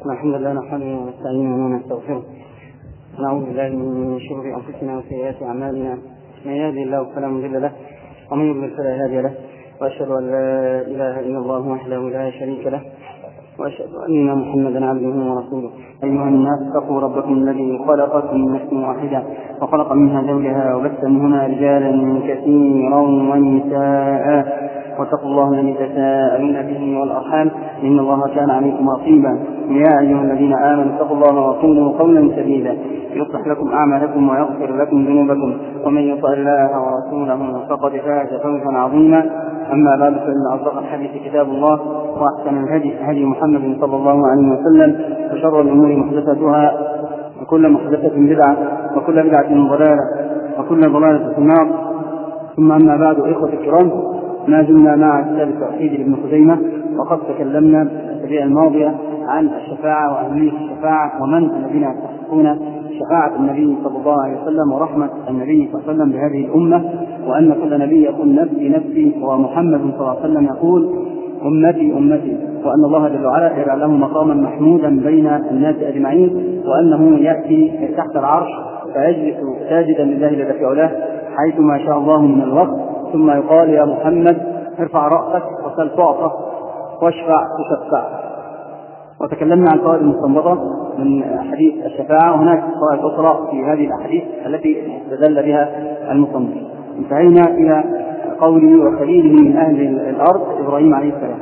الحمد لله نحمده ونستعينه ونستغفره ونعوذ بالله من شرور انفسنا وسيئات اعمالنا. من يهده الله فلا مضل له ومن يضلل فلا هادي له، واشهد ان لا اله الا الله وحده لا شريك له، واشهد ان محمدا عبده ورسوله. ايها الناس اتقوا ربكم الذي خلقكم من نفس واحده وخلق منها زوجها وبث منهما رجالا كثيرا ونساء، واتقوا الله الذي تساءلون به والارحام ان الله كان عليكم رقيبا. يا ايها الذين امنوا اتقوا الله وقولوا قولا سديدا يصلح لكم اعمالكم ويغفر لكم ذنوبكم، ومن يطع الله ورسوله فقد فاز فوزا عظيما. اما بعد، فان اصدق الحديث كتاب الله، واحسن الهدي هدي محمد صلى الله عليه وسلم، وشر الامور محدثاتها، وكل محدثه بدعه، وكل بدعه ضلاله، وكل ضلاله في النار. ثم اما بعد، اخوه الكرام، ما زلنا مع كتاب التوحيد لابن خزيمة، وقد تكلمنا الأسابيع الماضية عن الشفاعة وأهمية الشفاعة ومن الذين يستحقون شفاعة النبي صلى الله عليه وسلم ورحمة النبي صلى الله عليه وسلم بهذه الأمة، وأن كل نبي يقول نفسي نفسي، ومحمد صلى الله عليه وسلم يقول أمتي أمتي، وأن الله جل وعلا يجعل له مقاما محمودا بين الناس أجمعين، وأنه يأتي تحت العرش فيجلس ساجدا لله جل في علاه حيثما شاء الله من الوقت، ثم يقال يا محمد ارفع رأسك وسل تعطى واشفع تشفع. وتكلمنا عن الفوائد المستنبطة من حديث الشفاعة، وهناك فوائد أخرى في هذه الأحاديث التي استدل بها المستنبط. انتهينا إلى قوله وخليله من أهل الأرض إبراهيم عليه السلام.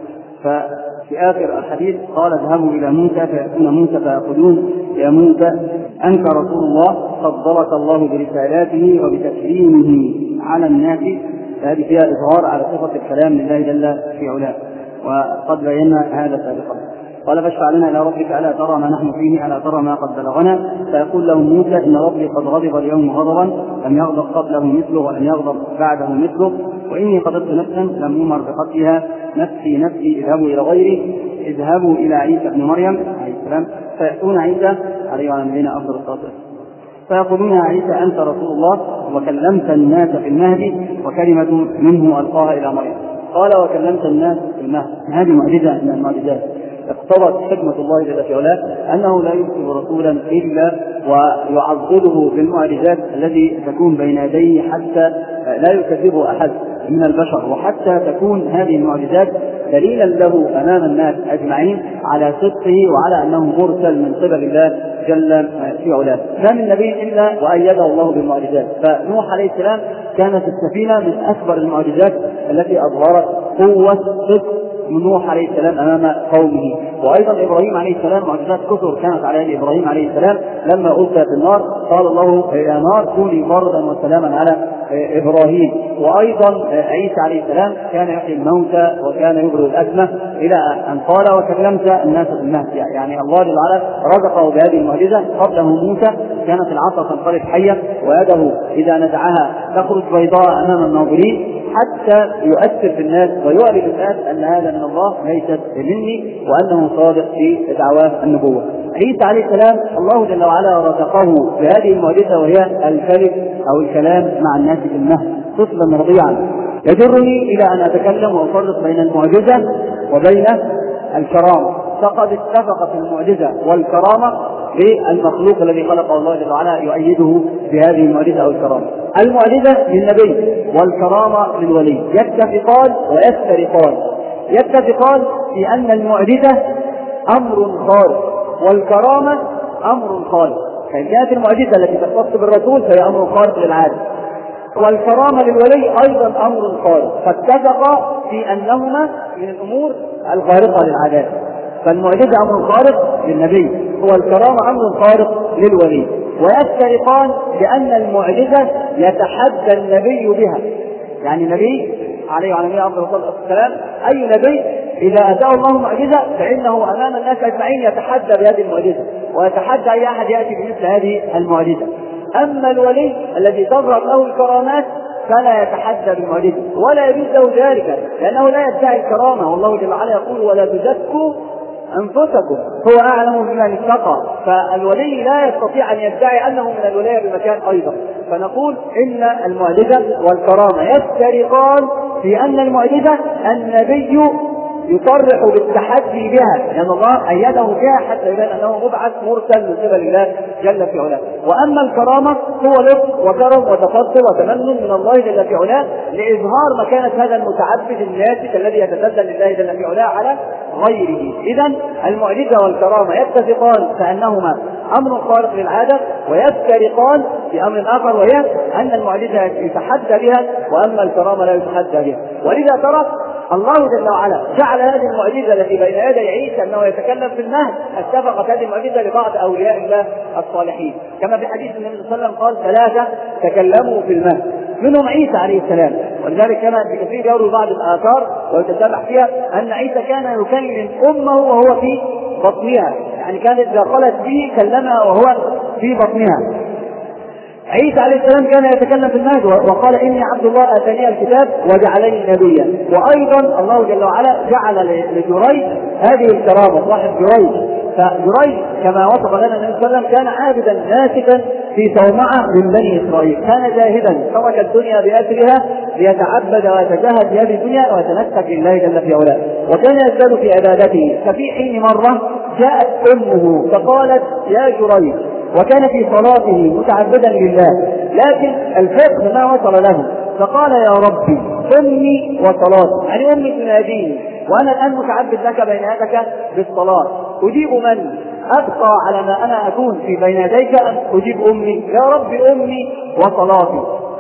ففي آخر الحديث قال اذهبوا إلى موسى فيأتون موسى فيقولون يا موسى أنت رسول الله فضلك الله برسالاته وبتكريمه على الناس. هذه فيها إظهار على صفة الكلام لله جل في علاه، وقد بينا هذا سابقا. قال فاشفع لنا إلى ربك ألا ترى ما نحن فيه، ألا ترى ما قد بلغنا. فيقول له موسى إن ربي قد غضب اليوم غضبا لم يغضب قبله مثله ولم يغضب بعده مثله، وإني قتلت نفسا لم يؤمر بقتلها، نفسي نفسي اذهبوا إلى غيري، اذهبوا إلى عيسى ابن مريم عليه السلام. فيأتون عيسى عليه وعلى نبينا أفضل الصلاة والسلام فيقولون يا عيسى أنت رسول الله وكلمت الناس في المهد وكلمة منه ألقاها إلى مريم. قال وكلمت الناس في المهد. هذه معجزة من المعجزات اقتضت حكمة الله جل في علاه أنه لا يرسل رسولا إلا ويعضده بالمعجزات التي تكون بين يديه حتى لا يكذبه أحد من البشر، وحتى تكون هذه المعجزات دليلا له أمام الناس أجمعين على صدقه وعلى أنه مرسل من قبل الله جل في علاه. ما من نبي إلا وأيده الله بالمعجزات. فنوح عليه السلام كانت السفينة من أكبر المعجزات التي أظهرت قوة صدق من نوح عليه السلام أمام قومه. وأيضا إبراهيم عليه السلام معجزات كثر كانت على إبراهيم عليه السلام لما ألقي في النار قال الله يا نار كوني بردا وسلاما على إبراهيم. وأيضا عيسى عليه السلام كان يحيي الموتى وكان يبرئ الأكمة، إلى أن قال وكلمت الناس في المهد. يعني الله جل وعلا رزقه بهذه المعجزة. قبله موسى كانت العصا تنقلب حية ويده إذا نزعها تخرج بيضاء أمام الناظرين، حتى يؤثر في الناس ويعرف الناس أن هذا من الله ليست مني، وأنه صادق في دعواه النبوة. عيسى عليه السلام الله جل وعلا رزقه بهذه المعجزة، وهي الكلم أو الكلام مع الناس في المهد طفلا رضيعا. يجرني إلى أن أتكلم وأفرق بين المعجزة وبين الكرامة. فقد اتفقت المعجزة والكرامة بالمخلوق الذي خلقه الله جل وعلا يؤيده بهذه المعجزة أو الكرامة. المعجزة للنبي والكرامة للولي يتفقان ويفترقان. يتفقان في أن المعجزة أمر خارق والكرامة أمر خارق. فكانت المعجزة التي تختص بالرسول فهي أمر خارق للعادة، والكرامة للولي أيضا أمر خارق، فاتفقا في أنهما من الأمور الخارقة للعادات. فالمعجزة أمر خارق للنبي والكرامة أمر خارق للولي، ويفترقان بأن المعجزة يتحدى النبي بها. يعني النبي عليه وعلى نبينا أفضل الصلاة والسلام أي نبي إذا أتاه الله معجزة فإنه أمام الناس أجمعين يتحدى بهذه المعجزة ويتحدى أي أحد يأتي بمثل هذه المعجزة. أما الولي الذي تظهر له الكرامات فلا يتحدى بالمعجزة ولا يجوز له ذلك، لأنه لا يدعي الكرامة، والله جل وعلا يقول ولا تزكوا أنفسكم هو أعلم بمن اتقى. فالولي لا يستطيع أن يدعي أنه من الولاية بمكان أيضا. فنقول إن المعجزة والكرامة يفترقان في أن المعجزة النبي يصرح بالتحدي بها، لأن الله أيده بها حتى يبين أنه مبعث مرسل من قبل الله جل في علاه. وأما الكرامة هو لطف وكرم وتفضل وتمنن من الله جل في علاه لإظهار مكانة هذا المتعبد الناسك الذي يتذلل لله جل في علاه على غيره. إذن المعجزة والكرامة يتفقان فأنهما أمر خارق للعادة، ويفترقان بأمر آخر، وهي أن المعجزة يتحدى بها وأما الكرامة لا يتحدى بها. ولذا ترى الله جل وعلا جعل هذه المعجزة التي بين يدي عيسى أنه يتكلم في المهد، اتفقت هذه المعجزة لبعض أولياء الله الصالحين، كما في حديث النبي صلى الله عليه وسلم قال 3 تكلموا في المهد، منهم عيسى عليه السلام. ولذلك كان ابن كثير يروي بعض الآثار ويتتبع فيها أن عيسى كان يكلم أمه وهو في بطنها، يعني كانت إذا قالت به كلمها وهو في بطنها. عيسى عليه السلام كان يتكلم في المهد وقال إني عبد الله آتاني الكتاب وجعلني نبيا. وأيضا الله جل وعلا جعل لجريج هذه الكرامة، صاحب جريج. فجريج كما وصف لنا النبي صلى الله عليه وسلم كان عابدا ناسكا في صومعة من بني إسرائيل، كان زاهدا ترك الدنيا بأسرها ليتعبد ويتجاهد في هذه الدنيا ويتنسك لله جل في علاه، وكان يزداد في عبادته. ففي حين مرة جاءت أمه فقالت يا جريج، وكان في صلاته متعبدا لله، لكن الفقه ما وصل له، فقال يا ربي أمي وصلاتي، يعني أمي تناديني وأنا الآن متعبد لك بين يديك بالصلاة، أجيب من؟ أبقى على ما أنا أكون في بين يديك أن أجيب أمي؟ يا ربي أمي وصلاتي.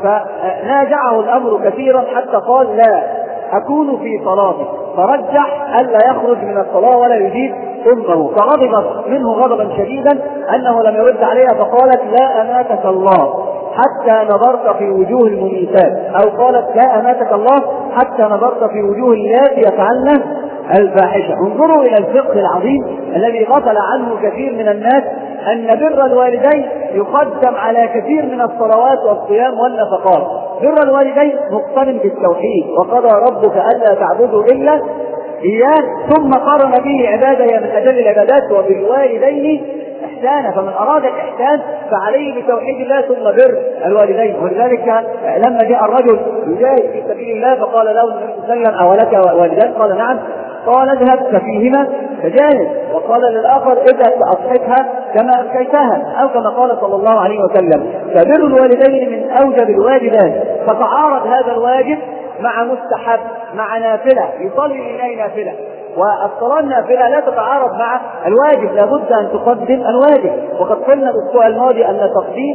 فناجعه الأمر كثيرا حتى قال لا أكون في صلاتي، فرجح ألا يخرج من الصلاة ولا يجيب أمه، فغضبت منه غضبا شديدا أنه لم يرد عليها، فقالت لا أماتك الله حتى نظرت في وجوه المميتات، أو قالت لا أماتك الله حتى نظرت في وجوه اللاتي يفعلن الفاحشة. انظروا إلى الفقه العظيم الذي غفل عنه كثير من الناس، أن بر الوالدين يقدم على كثير من الصلوات والصيام والنفقات. بر الوالدين مقترن بالتوحيد، وقضى ربك ألا تعبدوا إلا إياه، ثم قارن به عبادة من أجل العبادات وبالوالدين إحسانا. فمن أراد الإحسان فعليه بتوحيد الله ثم بر الوالدين. ولذلك لما جاء الرجل يجاهد في سبيل الله فقال له النبي صلى الله عليه وسلم أولك والدان؟ قال نعم. قال اذهب ففيهما فجاهد. وقال للآخر اذهب فأصحبها كما أبكيتها، أو كما قال صلى الله عليه وسلم. فبر الوالدين من أوجب الواجبات، فتعارض هذا الواجب مع مستحب مع نافلة، يصلي لله نافلة، والصلاة النافلة لا تتعارض مع الواجب، لابد أن تقدم الواجب. وقد قلنا الأسبوع الماضي أن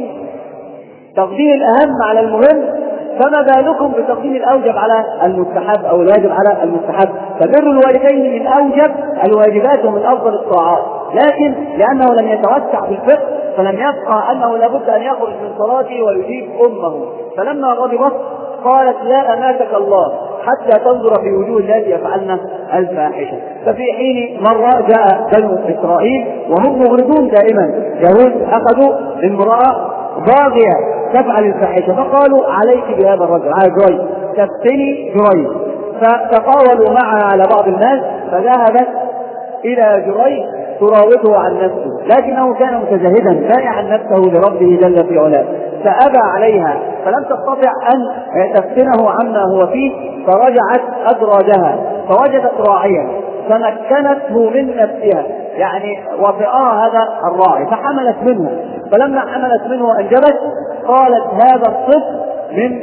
تقديم الأهم على المهم، فما بالكم بتقديم الأوجب على المستحب أو الواجب على المستحب. فبر الوالدين من أوجب الواجبات ومن أفضل الطاعات، لكن لأنه لم يتوسع في الفقه فلم يبقى أنه لابد أن يخرج من صلاته ويجيب أمه. فلما غضبت قالت لا أماتك الله حتى تنظر في وجوه الذي يفعلن الفاحشة. ففي حين مرة جاء بنو إسرائيل وهم مغرضون دائما، يهود أخذوا امرأة باغية تفعل الفاحشة، فقالوا عليك بهذا الرجل على جريج، تفتني جريج. فتقاولوا معها على بعض الناس، فذهبت إلى جريج تراوده عن نفسه، لكنه كان متزهدا بايعا نفسه لربه جل في علاه، فأبى عليها، فلم تستطع أن تفتنه عما هو فيه، فرجعت أدراجها فوجدت راعيا فمكنته من نفسها، يعني وطئها هذا الراعي فحملت منه. فلما حملت منه أنجبت قالت هذا الصف من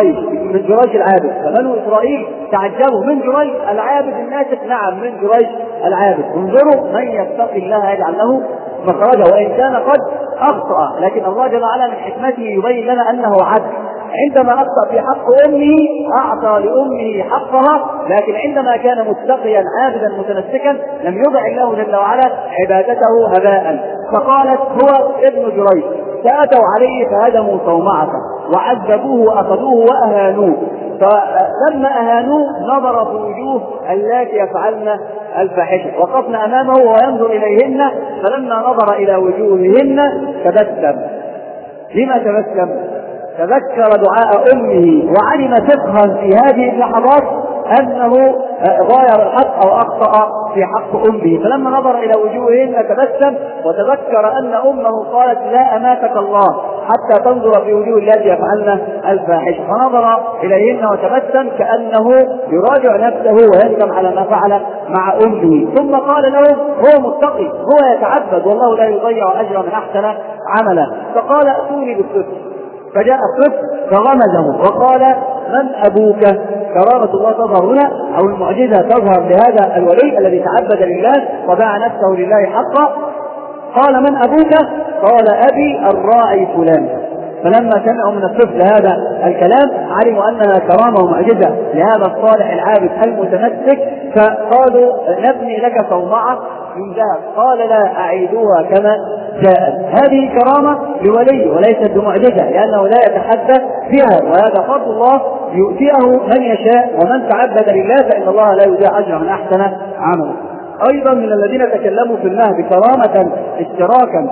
جريج العابد. فبنو إسرائيل تعجبوا من جريج العابد الناسك، نعم من جريج العابد. انظروا من يتقي الله يجعل له مخرجا، وإن كان قد أخطأ لكن الله جل وعلا من حكمته يبين لنا أنه عدل. عندما أخطأ في حق أمه أعطى لأمه حقها، لكن عندما كان متقيا عابدا متنسكا لم يضع الله جل وعلا عبادته هباء. فقالت هو ابن جريج، فأتوا عليه فهدموا صومعته وعذبوه وأخذوه وأهانوه. فلما أهانوه نظر في وجوه اللاتي يفعلن الفاحشة، وقفن أمامه وينظر إليهن، فلما نظر إلى وجوههن تبسم. لما تبسم؟ تذكر دعاء أمه وعلم فقها في هذه اللحظات أنه غاير الحق أو أخطأ في حق أمه. فلما نظر إلى وجوههن تبسم وتذكر أن أمه قالت لا أماتك الله حتى تنظر في وجوه اللاتي يفعلن الفاحشه، فنظر اليهن وتبسم كانه يراجع نفسه ويندم على ما فعل مع امه، ثم قال له هو متقي، هو يتعبد والله لا يضيع اجر من احسن عملا، فقال ائتوني بالطفل، فجاء الطفل فغمزه وقال من ابوك؟ كرامة الله تظهر هنا، او المعجزة تظهر لهذا الولي الذي تعبد لله وباع نفسه لله حقا. قال من ابوك؟ قال ابي الراعي فلان. فلما سمعوا من الطفل هذا الكلام علموا انها كرامة ومعجزة لهذا الصالح العابد المتمسك، فقالوا نبني لك صومعة من ذهب. قال لا، اعيدوها كما جاءت. هذه كرامة لولي وليست بمعجزة، لانه لا يتحدث بها، وهذا فضل الله يؤتيه من يشاء، ومن تعبد لله فان الله لا يضيع اجر من احسن عملا. ايضا من الذين تكلموا في المهد كرامة اشتراكا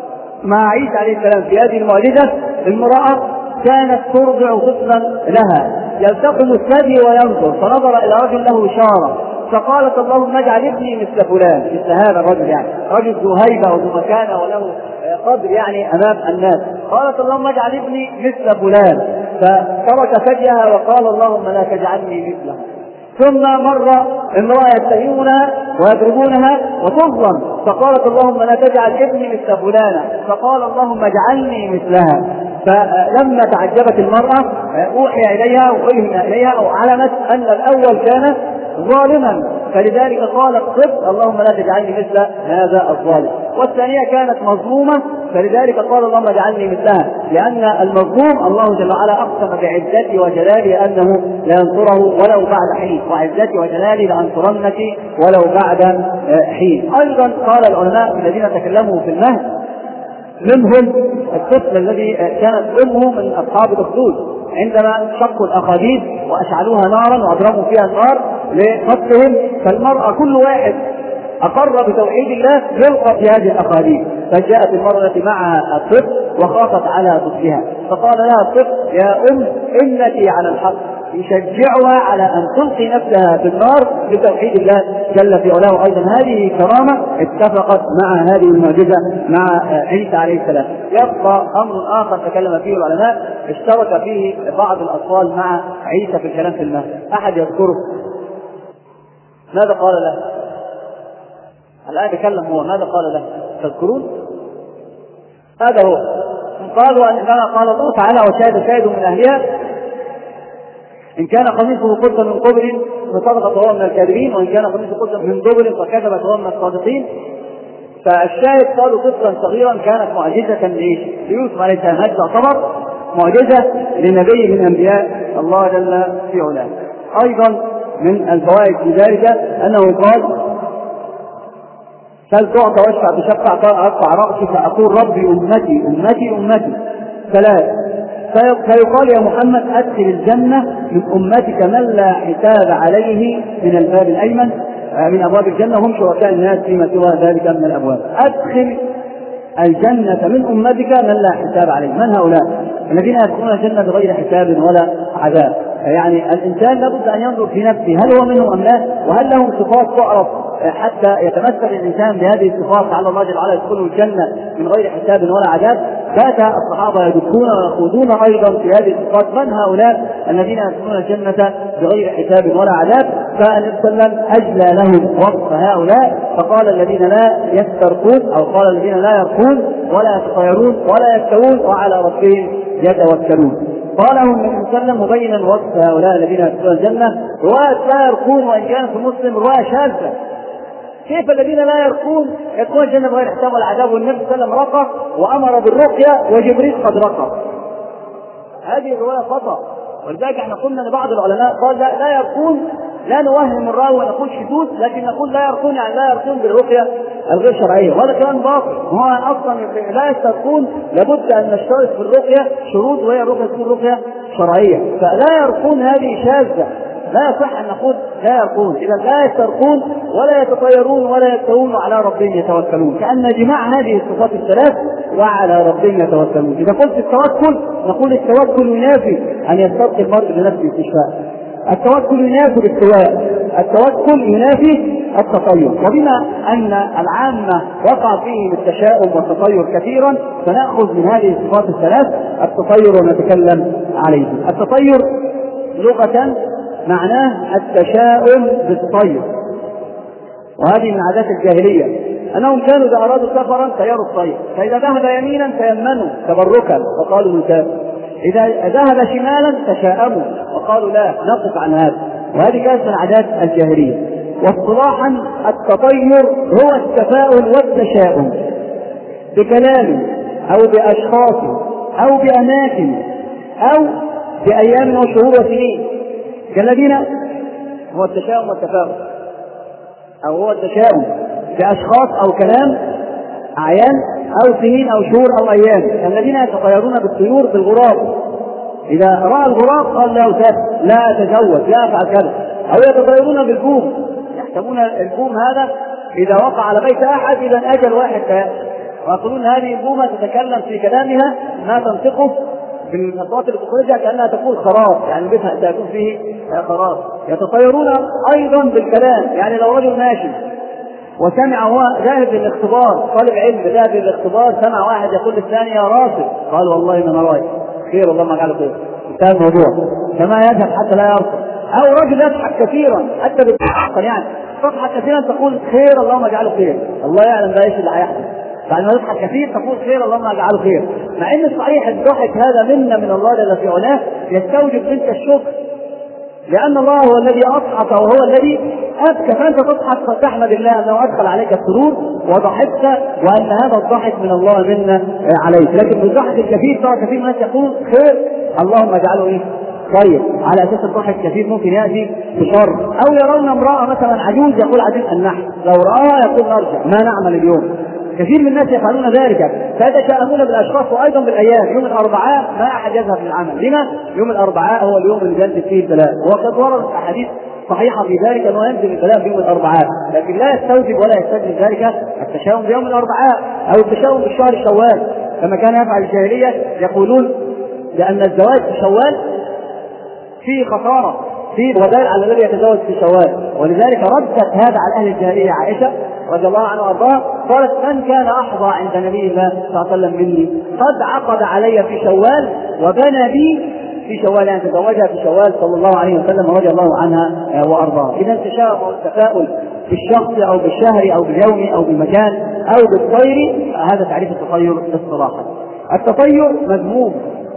مع عيسى عليه السلام في هذه المعجزة، امرأة كانت ترضع طفلا لها، يلتقم الثدي وينظر، فنظر الى رجل له اشارة، فقالت اللهم اجعل ابني مثل فلان، مثل هذا الرجل، يعني رجل ذو هيبة وذو مكانة وله قدر يعني امام الناس. قالت اللهم اجعل ابني مثل فلان، فترك ثديها وقال اللهم لا تجعلني مثله. ثم مر امرأة يتهمونها ويضربونها وتظلم، فقالت اللهم لا تجعل ابني مثل فلانة، فقال اللهم اجعلني مثلها. فلما تعجبت المرأة اوحي اليها والهم اليها وعلمت ان الاول كان ظالما، فلذلك قال الطفل اللهم لا تجعلني مثل هذا الظالم. والثانية كانت مظلومة، فلذلك قال اللهم اجعلني مثلها، لأن المظلوم الله جل وعلا أقسم بعزته وجلاله أنه لا ينصره ولو بعد حين، وعزتي وجلالي لأنصرنك ولو بعد حين. أيضا قال العلماء الذين تكلموا في المهد منهم الطفل الذي كانت أمه من أصحاب الأخدود، عندما شقوا الأخاديد وأشعلوها نارا وأضرموا فيها النار لقتلهم، فالمرأة كل واحد أقر بتوحيد الله يلقى في هذه الأخاديد، فجاءت المرأة التي معها الطفل وخافت على طفلها، فقال لها الطفل يا أم إنك على الحق، يشجعها على أن تلقي نفسها في النار بتوحيد الله جل في علاه. أيضا هذه كرامة اتفقت مع هذه المعجزة مع عيسى عليه السلام. يبقى أمر آخر تكلم فيه العلماء اشترك فيه بعض الأطفال مع عيسى في الكلام في المهد، أحد يذكره ماذا قال له؟ الآن يتكلم هو، ماذا قال له؟ تذكرون؟ هذا هو. قالوا أننا قال الله تعالى وشاهد شاهد من أهلها إن كان قميصه قد من قبل فصدقت وهو من الكاذبين، وإن كان قميصه قد من دبر فكذبت وهو من الصادقين. فالشاهد قالوا طفلا صغيرا كانت معجزة ليوسف عليه السلام، هذا تعتبر معجزة لنبي من أنبياء الله جل في علاه. أيضا من الفوائد في ذلك أنه قال هل تعطى واشفع تشفع أرفع رأسي فأقول ربي أمتي أمتي أمتي ثلاث، فيقال يا محمد أدخل الجنة من أمتك من لا حساب عليه من الباب الأيمن من أبواب الجنة، هم شركاء الناس فيما سوى ذلك من الأبواب. أدخل الجنة من أمتك من لا حساب عليه. من هؤلاء؟ الذين يدخلون الجنة بغير حساب ولا عذاب. يعني الإنسان لابد أن ينظر في نفسه هل هو منهم أم لا، وهل لهم صفات تعرف حتى يتمثل الإنسان بهذه الصفات لعل الله جل وعلا يدخله الجنة من غير حساب ولا عذاب. بات الصحابة يدخلون ويخوضون أيضا في هذه الصفات. من هؤلاء الذين يدخلون الجنة بغير حساب ولا عذاب؟ فالنبي صلى الله عليه وسلم أجلى لهم وصف هؤلاء فقال الذين لا يسترقون، أو قال الذين لا يرقون ولا يتطيرون ولا يستوون وعلى ربهم يتوكلون. قالهم النبي صلى الله عليه وسلم مبينا وصف هؤلاء الذين يدخلون الجنة. رواية لا يرقون وإن كان في مسلم رواية شاذة. كيف الذين لا يرقون يدخلون الجنة بغير حساب ولا عذاب؟ والنبي صلى الله عليه وسلم رقى وأمر بالرقية وجبريل قد رقى. هذه الرواية خطأ، ولذلك احنا قلنا لبعض العلماء قال لا يرقون، لا نوهم الراوي ونقول شذوذ، لكن نقول لا يرقون يعني لا يرقون بالرقية الغير شرعية، وهذا كلام باطل. هو أصلا لا يسترقون لابد أن نشترط في الرقية شروط، وهي الرقية تكون رقية شرعية. فلا يرقون هذه شاذة، لا يصح أن نقول لا يرقون. إذا لا يسترقون ولا يتطيرون ولا يستوون وعلى ربهم يتوكلون، كأن جماع هذه الصفات الثلاث وعلى ربهم يتوكلون. إذا قلت التوكل نقول التوكل ينافي أن يسترقي المرء بنفسه استشفاء، التوكل ينافي الاستواء، التوكل ينافي التطير. وبما أن العامة وقع فيه التشاؤم والتطير كثيرا فنأخذ من هذه الصفات الثلاث التطير ونتكلم عليه. التطير لغة معناه التشاؤم بالطير، وهذه من عادات الجاهلية أنهم كانوا إذا أرادوا سفرا سيروا الطير، فإذا ذهب يمينا تيمنوا تبركا وقالوا نسافر، إذا ذهب شمالا تشاءموا وقالوا لا نقف عن هذا. وهذه كانت من عادات الجاهلية. واصطلاحا التطير هو التفاؤل والتشاؤم بكلام أو بأشخاص أو بأماكن أو بأيام وشهور وسنين كالذين هو التشاؤم والتفاؤل، أو هو التشاؤم بأشخاص أو كلام أعيان أو سنين أو شهور أو أيام الذين يتطيرون بالطيور بالغراب. إذا رأى الغراب قال له سافر، لا أتزوج، لا أفعل كذا. أو يتطيرون بالبوم، يحسبون البوم هذا إذا وقع على بيت أحد إذا أجل واحد ويقولون هذه البومة تتكلم في كلامها ما تنطقه بالأصوات اللي تخرجها كأنها تقول خراف، يعني بيتها تكون فيه خراف. يتطيرون أيضا بالكلام، يعني لو رجل ماشي وسمع هو ذاهب للاختبار، طالب علم ذاهب للاختبار، سمع واحد يقول للثاني يا راسب، قال والله ما انا رايح، خير اللهم اجعله خير، انتهى الموضوع. فما يذهب حتى لا يرسل. او رجل يضحك كثيرا حتى يعني تضحك كثيرا تقول خير اللهم اجعله خير، الله يعلم ده ايش اللي هيحصل. بعد ما يضحك كثير تقول خير اللهم اجعله خير، مع ان صحيح الضحك هذا منا من الله جل في علاه يستوجب منك الشكر، لأن الله هو الذي أضحك وهو الذي أبكى، فأنت تضحك فتحمد الله أنه أدخل عليك السرور وضحكت، وأن هذا الضحك من الله منا عليك. لكن بالضحك الكثير ترى كثير من الناس يقول خير اللهم اجعله إيه؟ خير، على أساس الضحك الكثير ممكن يأتي بشر. أو يرون امرأة مثلا عجوز يقول عجوز النحل، لو رآها يقول نرجع ما نعمل اليوم. كثير من الناس يفعلون ذلك، فيتشاءمون بالاشخاص وايضا بالايام. يوم الاربعاء ما احد يذهب للعمل، لما؟ يوم الاربعاء هو اليوم اللي ينزل فيه البلاء، وقد وردت احاديث صحيحه في ذلك انه ينزل البلاء في يوم الاربعاء، لكن لا يستوجب ولا يستجلب ذلك التشاؤم بيوم الاربعاء او التشاؤم بالشهر شوال كما كان يفعل الجاهليه. يقولون لان الزواج في شوال فيه خساره، في وبال على الذي يتزوج في شوال، ولذلك ردت هذا على اهل الجاهليه عائشه رضي الله عنها وارضاها، قالت من كان احظى عند نبي الله صلى الله عليه وسلم مني قد عقد علي في شوال وبنى بي في شوال، يعني تزوجها في شوال صلى الله عليه وسلم رضي الله عنها وارضاها. اذا التشاؤم والتفاؤل بالشخص او بالشهر او باليوم او بالمكان او بالطير، هذا تعريف التطير اصطلاحا. التطير مذموم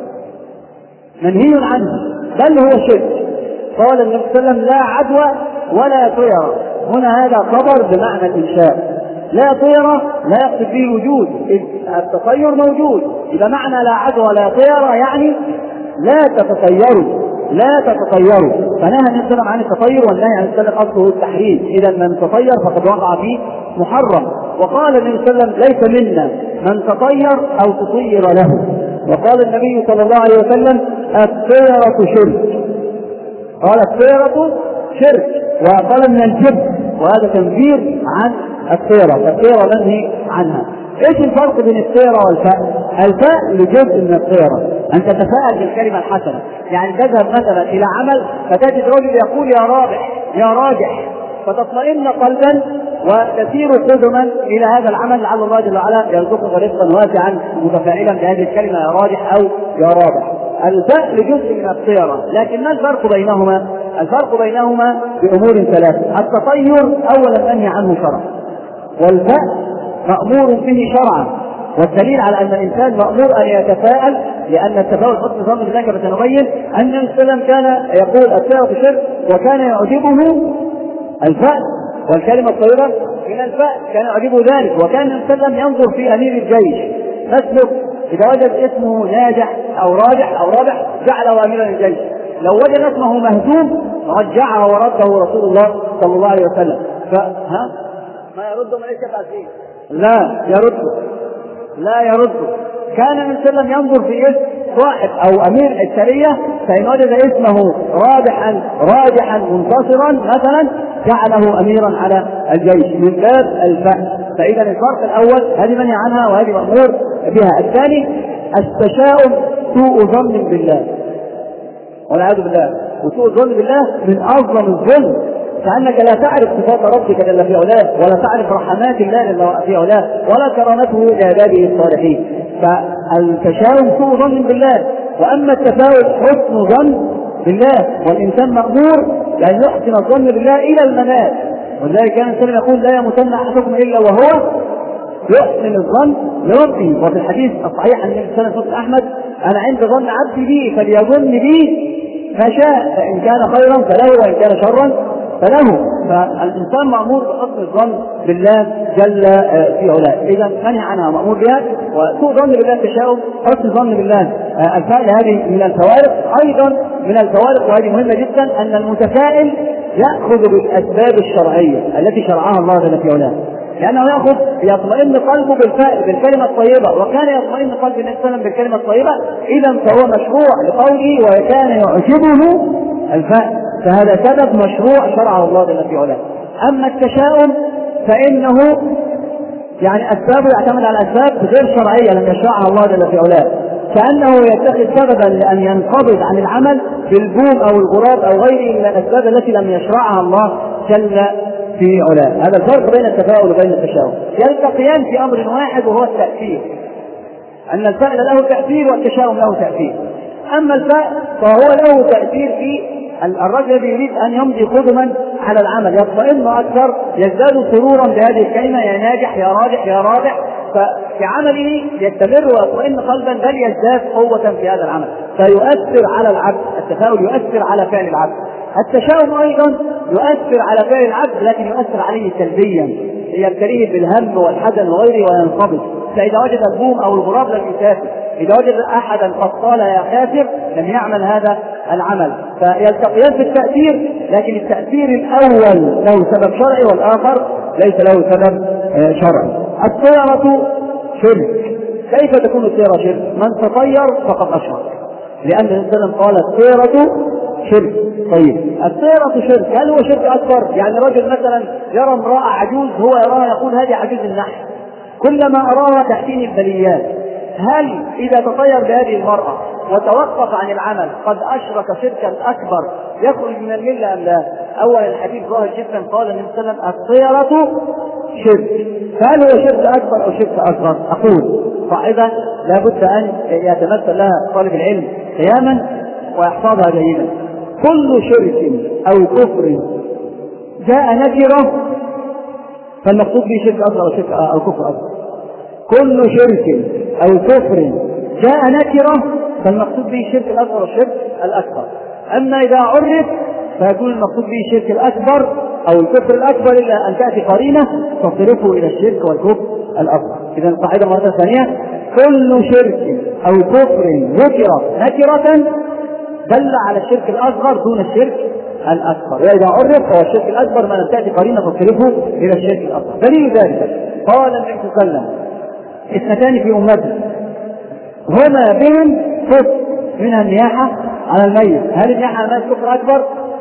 منهي عنه بل هو شرك. قال النبي صلى الله عليه وسلم لا عدوى ولا طيرة، هنا هذا خبر بمعنى الإنشاء، لا طيرة لا يقصد به وجود، التطير موجود، إذا معنى لا عدوى ولا طيرة يعني لا تتطيروا لا تتطيروا. فنهى النبي صلى الله عليه وسلم عن التطير، والنهي عن التطير أصله التحريم، إذا من تطير فقد وقع فيه محرم. وقال النبي صلى الله عليه وسلم ليس منا من تطير أو تطير له. وقال النبي صلى الله عليه وسلم الطيرة شرك، قال الطيرة شرك، وقال من الجبن، وهذا تنفير عن الطيرة، فالطيرة منهي عنها. ايش الفرق بين الطيرة والفاء؟ الفاء لجزء من الطيرة، ان تتفاءل بالكلمة الحسنة، يعني تذهب مثلا الى عمل فتجد رجل يقول يا رابح يا راجح، فتطمئن قلبا وتسير قدما الى هذا العمل، لعل الله جل وعلا يرزقك رزقا واسعا متفاعلا بهذه الكلمة يا راجح او يا رابح. الفاء لجزء من الطيرة، لكن ما الفرق بينهما؟ الفرق بينهما بأمور ثلاثة. التطير أولا منهي عنه شرعا، والفاء مأمور به شرعا، والدليل على أن الإنسان مأمور أن يتفاءل، لأن التفاؤل حسن ظن بالله كما سنبين أن النبي صلى الله عليه وسلم كان يقول الطيرة شرك، وكان يعجبه الفاء، والكلمة الطيبة من الفاء كان يعجبه ذلك. وكان النبي صلى الله عليه وسلم ينظر في أمير الجيش مسلك، إذا وجد اسمه ناجح أو راجح أو رابح جعله أميرا الجيش، لو وجد اسمه مهزوم رجعه ورده رسول الله صلى الله عليه وسلم. ما يرده من ايش يفعل فيه؟ لا يرده. كان النبي صلى الله عليه وسلم ينظر في اسم صاحب او امير السريه، فان وجد اسمه رابحا راجحا منتصرا مثلا جعله اميرا على الجيش من باب الفاء. فاذا الفرق الاول هذه منهي عنها وهذه مأمور بها. الثاني التشاؤم سوء ظن بالله والعياذ بالله، وسوء الظن بالله من اعظم الظلم، كأنك لا تعرف صفات ربك جل في علاه، ولا تعرف رحمات الله جل في علاه، ولا كرامته لعباده الصالحين. فالتشاؤم سوء ظن بالله، وأما التفاؤل حسن ظن بالله. والإنسان مأمور بأن يحسن الظن بالله إلى الممات. ولذلك كان الإنسان يقول لا يموتن أحدكم إلا وهو يحسن الظن بربه. وفي الحديث الصحيح عن النبي صلى الله عليه وسلم أحمد: أنا عند ظن عبدي بي فليظن بي ما شاء، فإن كان خيرا فله وإن كان شرا فله. فالإنسان مأمور بحسن الظن بالله جل في علاه. إذا منع عنها مأمور بها. وسوء ظن بالله التشاؤم، حسن الظن بالله الفائدة. هذه من الفوارق. أيضا من الفوارق وهذه مهمة جدا أن المتفائل يأخذ بالأسباب الشرعية التي شرعها الله جل في علاه، لأنه يطمئن قلبه بالكلمة الطيبة. وكان يطمئن قلب النبي صلى الله عليه وسلم بالكلمة الطيبة، إذا فهو مشروع لقوله وكان يعجبه الفأل، فهذا سبب مشروع شرعه الله جل في علاه. أما التشاؤم فإنه يعني أسبابه يعتمد على أسباب غير شرعية لم يشرعها الله جل في علاه، كأنه يتخذ سببا لأن ينقبض عن العمل بالبوم أو الغراب أو غيره من الأسباب التي لم يشرعها الله جل في علاه. هذا الفرق بين التفاؤل وبين التشاؤم. يلتقيان في أمر واحد وهو التأثير، أن الفأل له تأثير والتشاؤم له تأثير. أما الفأل فهو له تأثير في الرجل الذي يريد أن يمضي قدما على العمل، يطمئن أكثر، يزداد سرورا بهذه الكلمة: يا ناجح يا راجح يا رابح. ففي عمله يستمر ويطمئن قلبا، بل يزداد قوة في هذا العمل، فيؤثر على العبد. التفاؤل يؤثر على فعل العبد. التشاؤم أيضا يؤثر على فعل العبد، لكن يؤثر عليه سلبيا، يبتليه بالهم والحزن وغيره وينقبض. فإذا وجد البوم أو الغراب لم يسافر، إذا وجد أحدا قد قال يا كافر لم يعمل هذا العمل. فيلتقيان في التأثير، لكن التأثير الأول له سبب شرعي والآخر ليس له سبب شرعي. الطيرة شرك. كيف تكون الطيرة شرك؟ من تطير فقد أشرك، لأن النبي صلى الله عليه وسلم قال الطيرة شرك. طيب الطيرة شرك، هل هو شرك أكبر؟ يعني رجل مثلا يرى امرأة عجوز، هو يراها يقول هذه عجوز النحل، كلما أراها تحتيني البليات. هل إذا تطير بهذه المرأة وتوقف عن العمل قد أشرك شركا أكبر يخرج من الملة أم لا؟ أولا الحديث ظاهر جدا، قال النبي صلى الله عليه وسلم الطيرة شرك. فهل هو شرك أكبر أو شرك أصغر؟ أقول قاعدة لا بد أن يتمثل لها طالب العلم قياما ويحفظها جيدا: كل شرك أو كفر جاء نكرة فالمقصود به شرك أصغر أو كفر أصغر. كل شرك أو كفر جاء نكرة فالمقصود به الشرك الأصغر والشرك الأكبر. أما إذا عرف فيكون المقصود به الشرك الأكبر أو الكفر الأكبر، إلا أن تأتي قرينة تصرفه إلى الشرك والكفر الأصغر. إذا القاعدة مرة ثانية: كل شرك أو كفر نكرة دل على الشرك الأصغر دون الشرك الأكبر، وإذا عرف فهو الشرك الأكبر ما لم تأتي قرينة تصرفه إلى الشرك الأصغر. دليل ذلك قال النبي صلى الله عليه وسلم: اثنتان في أمتي هما بهم كفر، منها النياحة على الميت. هل النياحة على الميت كفر أكبر؟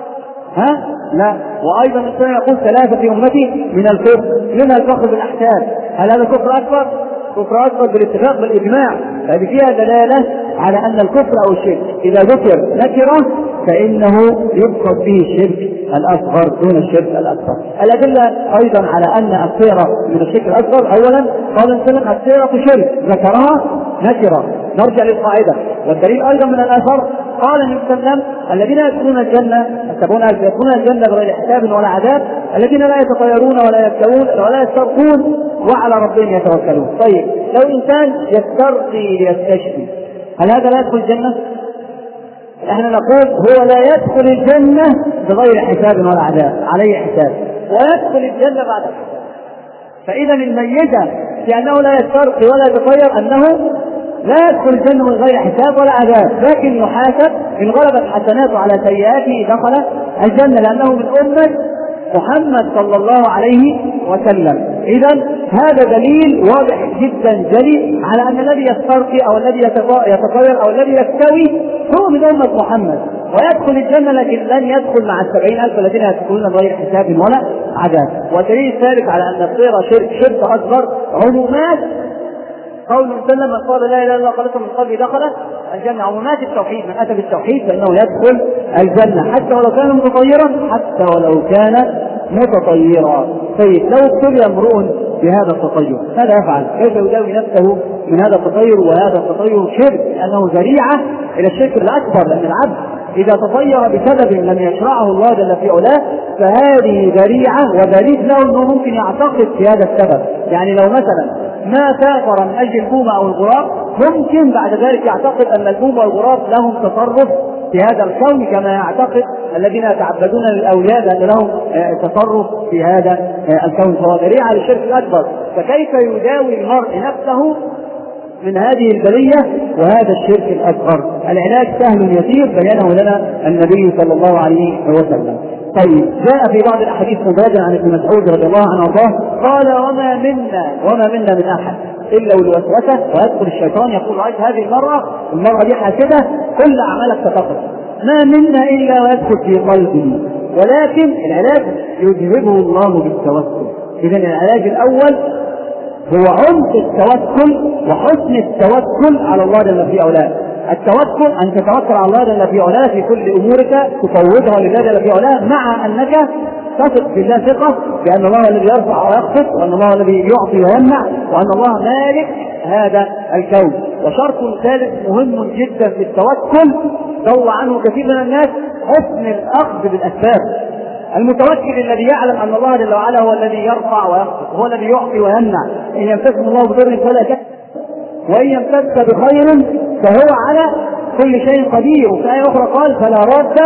لا. وأيضا الإنسان يقول: ثلاثة في أمتي من الكفر، منها الفخر بالأحساب. هل هذا كفر أكبر؟ كفر أكبر بالاتفاق بالإجماع. هذه فيها دلالة على أن الكفر أو الشرك إذا ذكر نكرة فإنه يقصد به الشرك الأصغر دون الشرك الأكبر. الأدلة أيضا على أن الطيرة من الشرك الأصغر: أولا قال الإنسان الطيرة شرك، ذكرها نكرة. نرجع للقاعدة. والدليل أيضا من الآثار قال النبي صلى الله عليه وسلم: الذين يدخلون الجنة يدخلون الجنة بغير حساب ولا عذاب، الذين لا يتطيرون ولا يبتغون ولا يسترقون وعلى ربهم يتوكلون. طيب لو إنسان يسترقي ليستشفي، هل هذا لا يدخل الجنة؟ احنا نقول هو لا يدخل الجنة بغير حساب ولا عذاب، عليه حساب، ويدخل الجنة بعد حساب. فإذا الميزة في أنه لا يسترقي ولا يتطير أنه لا يدخل الجنة من غير حساب ولا عذاب، لكن يحاسب إن غلبت حسناته على سيئاته دخل الجنة، لأنه من أمة محمد صلى الله عليه وسلم. إذن هذا دليل واضح جدا جلي على أن الذي يسترقي أو الذي يتطير أو الذي يستوي هو من أمة محمد ويدخل الجنة، لكن لن يدخل مع 70,000 الذين يدخلون بغير حساب ولا عذاب. ودليل ثالث على أن الطيرة شرك أكبر عمومات قول سلم: من قال لا اله الا الله خالصا من قلبه دخل الجنة. عمومات التوحيد، من اتى بالتوحيد فانه يدخل الجنة حتى ولو كان متطيرا، حتى ولو كان متطيرا. طيب لو ابتلي امرؤ بهذا التطير ماذا يفعل؟ كيف يداوي نفسه من هذا التطير؟ وهذا التطير شرك، لأنه ذريعة إلى الشرك الأكبر، لأن العبد إذا تطير بسبب لم يشرعه الله جل في علاه فهذه ذريعة ودليل له أنه ممكن يعتقد في هذا السبب. يعني لو مثلا ما سافر من أجل البومة أو الغراب ممكن بعد ذلك يعتقد أن البومة والغراب لهم تصرف في هذا الكون، كما يعتقد الذين يتعبدون للأولياء بأن لهم تصرف في هذا الكون، فهو ذريعة للشرك الأكبر. فكيف يداوي المرء نفسه من هذه البلية وهذا الشرك الأصغر؟ العلاج سهل يسير بيانه لنا النبي صلى الله عليه وسلم. طيب جاء في بعض الأحاديث مبادرة عن ابن مسعود رضي الله عنه وارضاه قال وما منا من أحد إلا والوسوسة ويدخل الشيطان يقول رأيت هذه المرأة دي حاسدة كل أعمالك تتقص، ما منا إلا ويدخل في قلبه، ولكن العلاج يجهبه الله بالتوكل. إذن العلاج الأول هو عمق التوكل وحسن التوكل على الله جل في علاه. التوكل أن تتوكل على الله جل في علاه في كل أمورك، تفوضها لله جل في علاه، مع أنك تثق بالله ثقة بأن الله الذي يرفع ويخفض، وأن الله الذي يعطي ويمنع، وأن الله مالك هذا الكون. وشرط ثالث مهم جدا في التوكل ضل عنه كثير من الناس، حسن الأخذ بالأسباب. المتوكل الذي يعلم أن الله جل وعلا هو الذي يرفع ويخفض، هو الذي يعطي ويمنع، إن يمسسه الله بضر فلا كسب، وإن يمسسك بخير فهو على كل شيء قدير. وفي آية أخرى قال فلا رد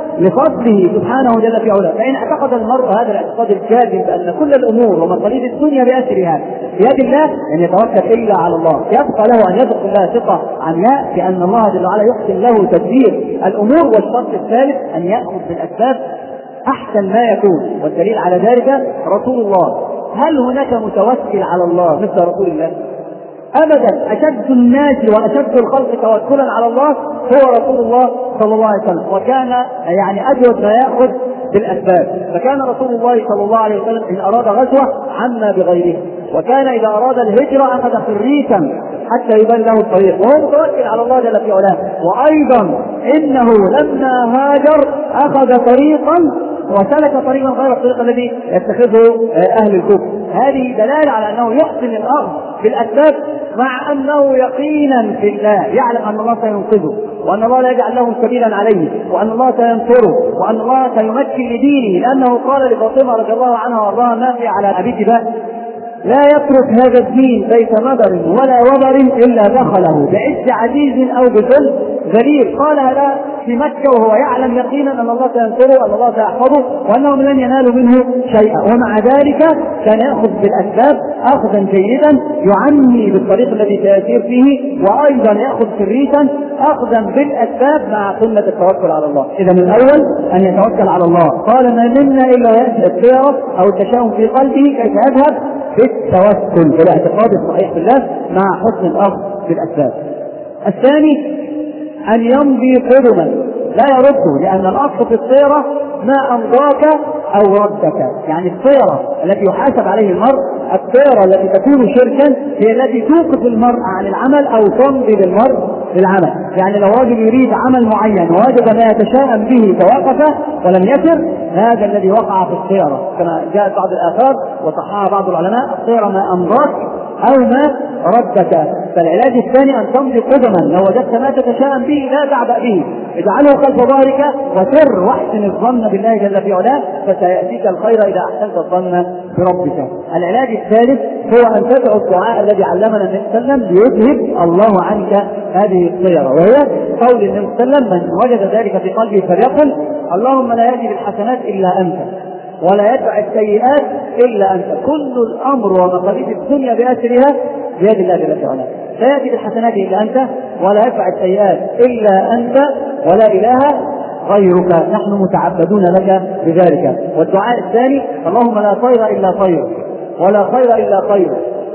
لفضله سبحانه جل في علاه. فإن اعتقد المرء هذا الاعتقاد الكاذب بأن كل الأمور ومصالح الدنيا بأسرها بيد الله أن يتوكل إلا على الله، يبقى له أن يثق بالله ثقة عمياء بأن الله جل وعلا يحسن له تدبير الأمور. والشرط الثالث أن يأخذ بالأسباب أحسن ما يكون، والدليل على ذلك رسول الله. هل هناك متوكل على الله مثل رسول الله؟ أبدا. أشد الناس وأشد الخلق توكلا على الله هو رسول الله صلى الله عليه وسلم، وكان يعني أجود ما يأخذ بالأسباب. فكان رسول الله صلى الله عليه وسلم إن أراد غزوة عما بغيره، وكان إذا أراد الهجرة أخذ خريتا حتى يبان له الطريق، وهو متوكل على الله جل في علاه. وأيضا إنه لما هاجر أخذ طريقا وسلك طريقا غير الطريق الذي يتخذه أهل الكفر. هذه دلالة على أنه يحسن الأخذ بالأسباب، مع أنه يقينا في الله يعلم أن الله سينقذه، وأن الله لا يجعل له سبيلا عليه، وأن الله سينصره، وأن الله سيمكن لدينه. لأنه قال لفاطمة رضي الله عنها وارضاها ما في على أبي جبال لا يترك هذا الدين بيت مدر ولا وبر إلا دخله بعز عزيز أو بذل ذليل. قالها لا في مكة وهو يعلم يقينا أن الله سينصره وأن الله سيحفظه وأنهم لن ينالوا منه شيئا، ومع ذلك كان يأخذ بالأسباب أخذا جيدا يعني بالطريق الذي سيسير فيه، وأيضا يأخذ سريتا أخذا بالأسباب مع قمة التوكل على الله. إذا من الأول أن يتوكل على الله. قال ما منا إلا يأتي الطيرة أو التشاؤم في قلبه كيف يذهب بالتوكل بالاعتقاد الصحيح بالله مع حسن الأخذ بالأسباب. الثاني أن يمضي قدما لا يرده، لأن الأصل في الطيرة ما أمضاك أو ردك. يعني الطيرة التي يحاسب عليه المرء، الطيرة التي تكون شركا هي التي توقف المرء عن العمل أو تمضي للمرء للعمل. يعني لو رجل يريد عمل معين ووجد ما يتشائم به فوقف ولم يسر، هذا الذي وقع في الطيرة، كما جاءت بعض الآثار وصححها بعض العلماء الطيرة ما أمضاك أو ما ردك. فالعلاج الثاني أن تمضي قدما، لو وجدت ما تتشائم به لا تعبأ به، اجعله خلف ظهرك وسر واحسن الظن بالله جل في علاه فسيأتيك الخير إذا أحسنت الظن بربك. العلاج الثالث هو أن تدعو الدعاء الذي علمنا النبي صلى الله عليه وسلم ليذهب الله عنك هذه الطيرة، وهي قول النبي صلى الله عليه وسلم من وجد ذلك في قلبه فليقل اللهم لا يأتي بالحسنات إلا أنت ولا يدفع السيئات إلا أنت، كل الأمر ومقاليد الدنيا بأسرها بيد الله جل وعلا، لا يأتي بالحسنات إلا أنت ولا يدفع السيئات إلا أنت ولا إله غيرك، نحن متعبدون لك بذلك. والدعاء الثاني اللهم لا طير إلا طير ولا خير إلا خير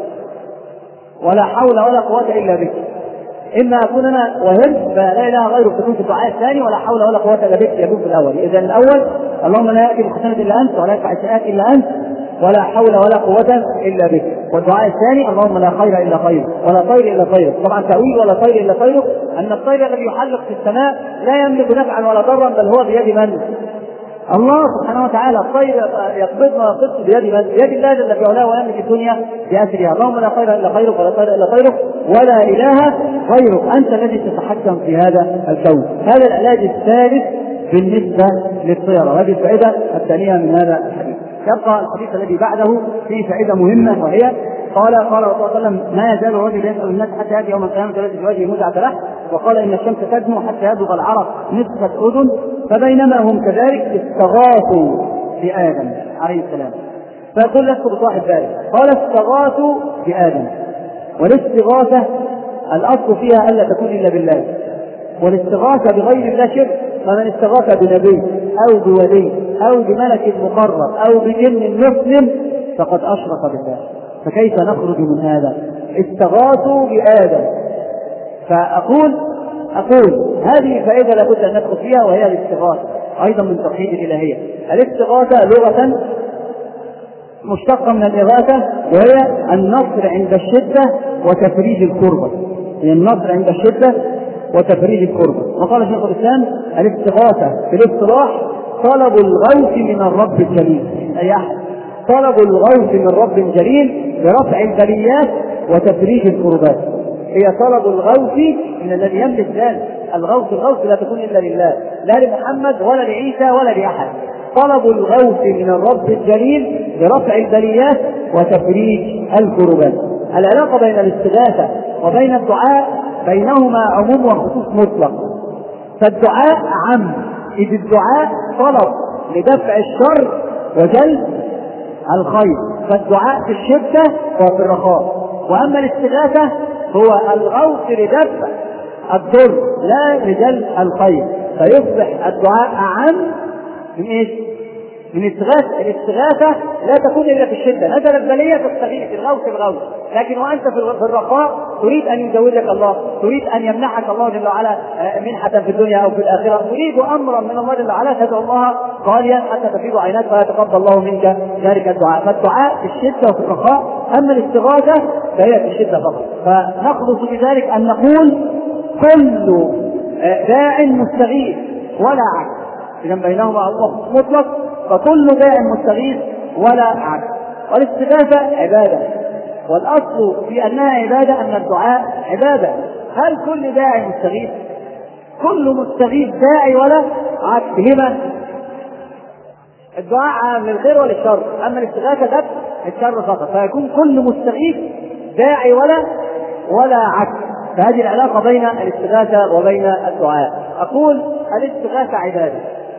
ولا حول ولا قوة إلا بك. إما أكون أنا وهم فلا إله غيرك تكون في الدعاء الثاني ولا حول ولا قوة إلا بك يكون في الأول. إذا الأول اللهم لا يأتي بالحسنات إلا أنت ولا يدفع السيئات إلا أنت ولا حول ولا قوة إلا بك. والدعاء الثاني اللهم لا خير إلا خير ولا طير إلا طير. طبعا تأويل ولا طير إلا طير أن الطير الذي يحلق في السماء لا يملك نفعا ولا ضرا، بل هو بيد من؟ الله سبحانه وتعالى. الطير يقبض ما يقبض بيد من؟ بيد الله جل في علاه، ويملك الدنيا بأسرها. اللهم لا خير إلا خيرك، ولا طير إلا طيرك، ولا إله غيرك، أنت الذي تتحكم في هذا الكون. هذا العلاج الثالث بالنسبة للطيرة، وهذه الفائدة الثانية من هذا الحديث. يبقى الحديث الذي بعده فيه فائدة مهمة، وهي قال رسول الله صلى الله عليه وسلم: ما يزال الرجل يسأل الناس حتى يأتي يوم القيامة الذي في وجهه مزعة لحم. وقال: إن الشمس تدنو حتى يبلغ العرق نصفة أذن. فبينما هم كذلك استغاثوا بآدم عليه السلام. فيقول: لست بصاحب ذلك. قال: استغاثوا بآدم. والاستغاثة الأصل فيها ألا تكون إلا بالله، والاستغاثة بغير الله شرك. فمن استغاث بنبي أو بولي أو بملك مقرب أو بجن مسلم فقد أشرك بالله. فكيف نخرج من هذا؟ استغاثوا بآدم. فأقول هذه فائدة لابد أن ندخل فيها، وهي الاستغاثة أيضا من توحيد الإلهية. الاستغاثة لغة مشتقة من الإغاثة، وهي النصر عند الشدة وتفريج الكربة. هي النصر عند الشدة وتفريج الكربة. وقال شيخ الإسلام: الاستغاثة في الاصطلاح طلب الغوث من الرب الجليل. أي أحد طلب الغوث من رب جليل لرفع البليات وتفريج الكربات. هي طلب الغوث من الذي يملك ذلك. الغوث لا تكون إلا لله، لا لمحمد ولا لعيسى ولا لأحد. طلب الغوث من الرب الجليل لرفع البليات وتفريج الكربات. العلاقة بين الاستغاثة وبين الدعاء بينهما عموم وخصوص مطلق. فالدعاء عام، إذ الدعاء طلب لدفع الشر وجلب الخير، فالدعاء في الشدة وفي الرخاء. وأما الاستغاثة هو الغوث لدفع الضر لا لجلب الخير، فيصبح الدعاء أعم من إيش؟ من الاستغاثة لا تكون إلا في الشدة. نزلت بلية تستغيث، الغوث. لكن وأنت في الرخاء تريد أن يزودك الله، تريد أن يمنحك الله جل وعلا منحة في الدنيا أو في الآخرة، تريد أمرا من الله جل وعلا، تدعو الله خاليا حتى تفيض عيناك فيتقبل الله منك ذلك الدعاء. فالدعاء في الشدة وفي الرخاء، أما الاستغاثة فهي في الشدة فقط. فنخلص بذلك أن نقول: كل داع مستغيث ولا عكس. إذا بينهما مطلق، فكل داع مستغيث ولا عكس. والاستغاثة عبادة، والأصل في أنها عبادة أن الدعاء عبادة. هل كل داعي مستغيث؟ كل مستغيث داعي ولا عكس. لما؟ الدعاء للخير وللشر، أما الاستغاثة دفع الشر فقط، فيكون كل مستغيث داعي ولا عكس. فهذه العلاقة بين الاستغاثة وبين الدعاء. أقول: الاستغاثة عبادة،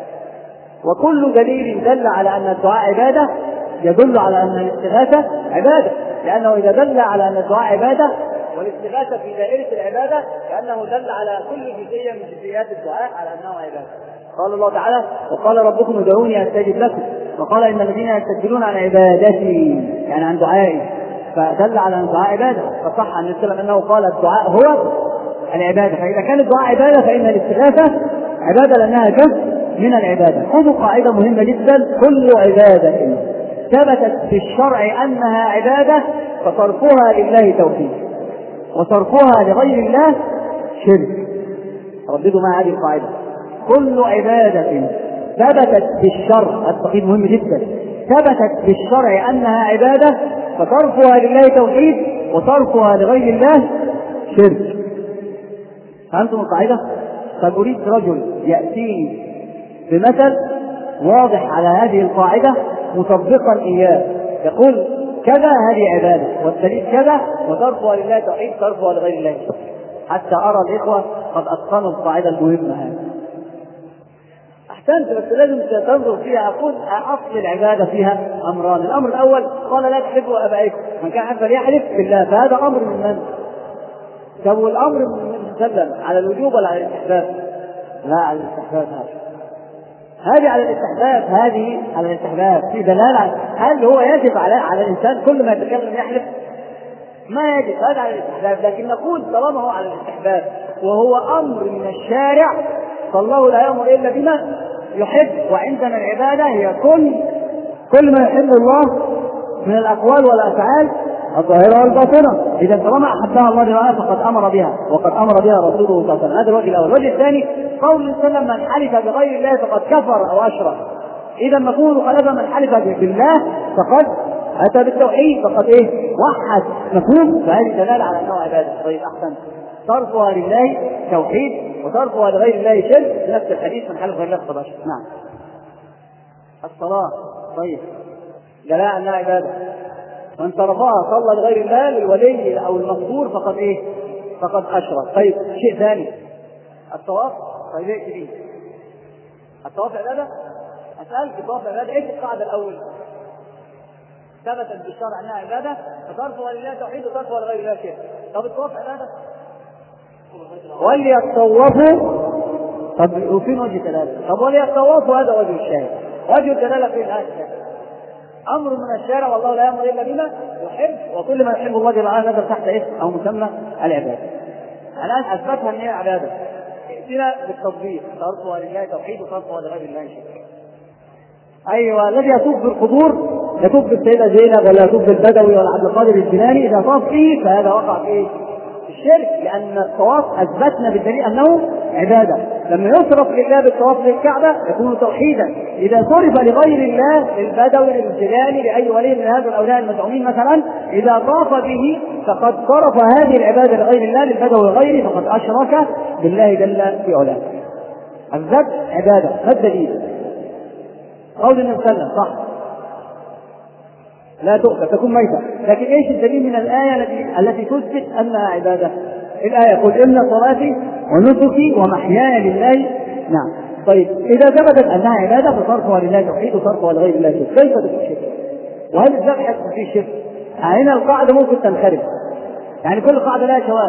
وكل دليل دل على أن الدعاء عبادة يدل على أن الاستغاثة عبادة، لأنه إذا دل على أن الدعاء عبادة والاستغاثة في دائرة العبادة كأنه دل على كل جزئية من جزئيات الدعاء على أنه عبادة. قال الله تعالى: وقال ربكم ادعوني أستجب لكم. وقال: إن الذين يستكبرون عن عبادتي، يعني عن دعائي، فدل على أن الدعاء عبادة. فصح أن نسلم أنه قال الدعاء هو العبادة. فإذا كان الدعاء عبادة فإن الاستغاثة عبادة لأنها جزء من العبادة. خذوا قاعدة مهمة جدا: كل عبادة ثبتت في الشرع أنها عبادة فصرفها لله توحيد، وصرفها لغير الله شرك. رددوا مع هذه القاعدة: كل عبادة ثبتت في الشرع، التوحيد مهم جدا، ثبتت في الشرع أنها عبادة فصرفها لله توحيد، وصرفها لغير الله شرك. فهمتم القاعدة؟ فأريد رجل يأتيني بمثل واضح على هذه القاعدة مطبقا إياه، يقول: كذا هذه عبادة، والدليل كذا، وصرفها لله توحيد، صرفها لغير الله، حتى أرى الإخوة قد أتقنوا القاعدة المهمة هذه. أحسنت، بس لازم تنظر فيها. أقول: أصل العبادة فيها أمران. الأمر الأول قال: لا تحلفوا أبائكم، من كان حلف فليحلف بالله. فهذا أمر من؟ طب والأمر من سلم على الوجوب ولا على الاستحباب؟ لا، على الاستحباب. هذه على الاستحباب، هذه على الاستحباب. في دلالة. هل هو يجب على الإنسان كل ما يتكلم يحلف؟ ما يجب، هذا على الاستحباب. لكن نقول طالما هو على الاستحباب وهو أمر من الشارع، فالله لا يأمر إلا بما يحب. وعندنا العبادة هي كل ما يحب الله من الأقوال والأفعال الظاهرة والباطنة. إذا طالما أحبها الله جل وعلا فقد أمر بها، وقد أمر بها رسوله صلى الله عليه وسلم. هذا الوجه الأول. الوجه الثاني قول النبي صلى الله عليه وسلم: من حلف بغير الله فقد كفر أو أشرك. إذا مفهوم خلف من حلف بالله فقد أتى بالتوحيد، فقد وحد. مفهوم؟ فهذه دلالة على أنه عبادة. طيب أحسن، صرفها لله توحيد وصرفها لغير الله شرك، في نفس الحديث: من حلف غير الله فقد أشرك. نعم. الصلاة طيب دلالة أنها عبادة، من صرفها صلى لغير الله للولي أو المقبور فقد أشرك. طيب شيء ثاني، الطواف. طيب ايه الطواف عبادة؟ أسألك، الطواف عبادة. ايش القاعدة الأول؟ ثبتت بالشرع أنها عبادة، فصرفها لله توحيد وصرفها لغير الله شرك. طب الطواف عبادة؟ وليطوفوا. طب وفين وجه الدلالة؟ طب وليطوفوا، هذا وجه الشاهد. وجه الدلالة في الآية أمر من الشارع، والله لا يأمر إلا بما يحب، وكل ما يحب الله جل وعلا نزل تحت اسم أو مسمى العبادة. الآن أثبتها أن هي عبادة، ائتنا بالتطبيق: صرفها لله توحيد وصرفها لغير الله شرك. أيوة، الذي يطوف بالقبور يطوف بالسيدة زينب ولا يطوف بالبدوي ولا عبد القادر الجيلاني، إذا طاف فيه فهذا وقع في الشرك، لأن الطواف أثبتنا بالدليل أنه عبادة. لما يصرف لله بالطواف للكعبة يكون توحيدا. إذا صرف لغير الله، للبدوي للجيلاني لأي ولي من هذا الأولياء المزعومين مثلا، إذا طاف به فقد صرف هذه العبادة لغير الله، للبدوي وغيره، فقد أشرك بالله جل في علاه. الذبح عبادة. ما الدليل؟ قول النبي صلى الله عليه وسلم صح: لا تؤكل تكون ميتة. لكن ايش الدليل من الآية التي تثبت أنها عبادة؟ الآية: قل إن صلاتي ونسكي ومحياي لله. نعم. طيب إذا ثبتت أنها عبادة فصرفها لله توحيد وصرفها لغير الله شرك. كيف تكون شرك؟ وهل الذبح يكون فيه شرك؟ هنا القاعدة ممكن تنخرب، يعني كل قاعدة لها شواذ.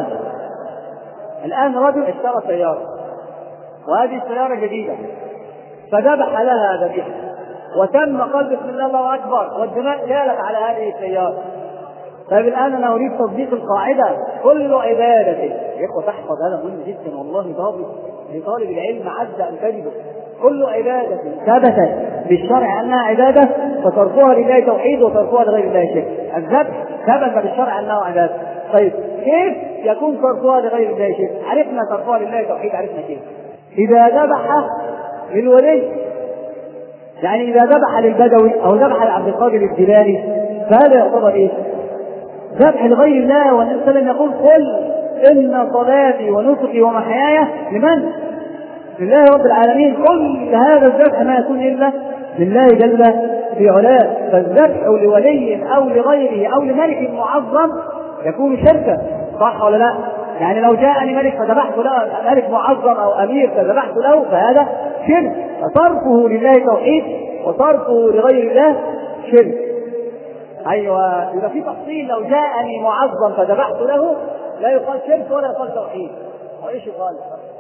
الآن رجل اشترى سيارة، وهذه السيارة جديدة، فذبح لها ذبيحة، وتم قال بسم الله الله أكبر، والدماء جالت على هذه السيارة. طيب الآن أنا أريد تطبيق القاعدة: كل عبادة. يقوى تحفظ، هذا مهم جدا والله، ضابط لطالب العلم عز أن تجده. كل عبادة ثبتت بالشرع أنها عبادة فصرفها لله توحيد وصرفها لغير الله شرك. الذبح ثبت بالشرع أنه عبادة. طيب كيف يكون صرفها لغير الله شرك؟ عرفنا صرفها لله توحيد، عرفنا كيف. إذا ذبح للولي، يعني إذا ذبح للبدوي أو ذبح لعبد القادر الجيلاني فهذا يعتبر ذبح لغير الله. والنبي صلى الله عليه وسلم يقول: قل إن صلاتي ونسكي ومحياي لمن؟ لله رب العالمين. كل هذا الذبح ما يكون إلا لله جل في علاه. فالذبح لولي أو لغيره أو لملك معظم يكون شركا، صح ولا لا؟ يعني لو جاءني ملك فذبحت له، ملك معظم أو أمير فذبحت له، فهذا شرك. فصرفه لله توحيد وصرفه لغير الله شرك. أيوة، إذا في تفصيل: لو جاءني معظم فذبحت له، لا يقال شرك ولا يقال توحيد. وإيش يقال؟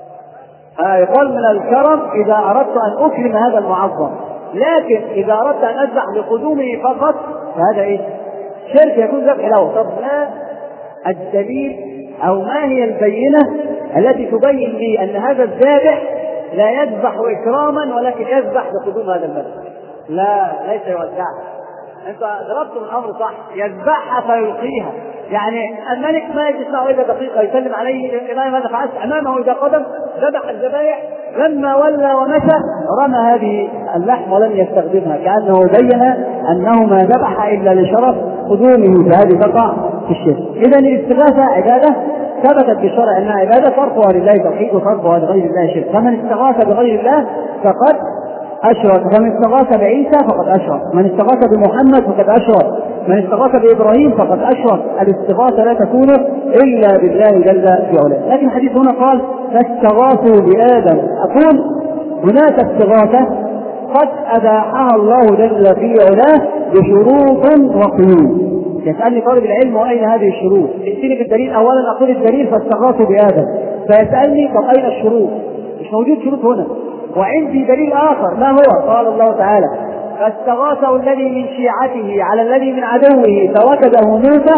يقال من الكرم إذا أردت أن أكرم هذا المعظم، لكن إذا أردت أن أذبح لقدومه فقط فهذا شرك، يكون ذبح له. طب ما الدليل أو ما هي البينة التي تبين لي أن هذا الذابح لا يذبح إكراما ولكن يذبح لقدوم هذا الملك؟ لا، ليس يوزعها. أنت ضربت من الأمر صح، يذبحها فيلقيها. يعني الملك ما يجلس إلا دقيقة يسلم عليه: الإمام ماذا فعلت؟ أمامه إذا قدم ذبح الذبائح، لما ولى ومشى رمى هذه اللحم ولم يستخدمها، كأنه بين أنه ما ذبح إلا لشرف قدومه، فهذه تقع في الشرك. إذن الاستغاثة عبادة ثبتت بالشرع أنها عبادة، صرفها لله توحيد وصرفها لغير الله شرك. فمن استغاث بغير الله فقد أشرك. فمن استغاث بعيسى فقد أشرك، من استغاث بمحمد فقد أشرك، من استغاث بإبراهيم فقد أشرك. الاستغاثة لا تكون إلا بالله جل في علاه. لكن الحديث هنا قال: فاستغاثوا بآدم. أقول هناك استغاثة قد أباحها الله جل في علاه بشروط وقيود. يسألني طالب العلم: وأين هذه الشروط؟ ائتني بالدليل. أولا أقول الدليل: فاستغاثوا بآدم. فيسألني: طب أين الشروط؟ مش موجود شروط هنا. وعندي دليل آخر. ما هو؟ قال الله تعالى: فاستغاثه الذي من شيعته على الذي من عدوه فوكزه موسى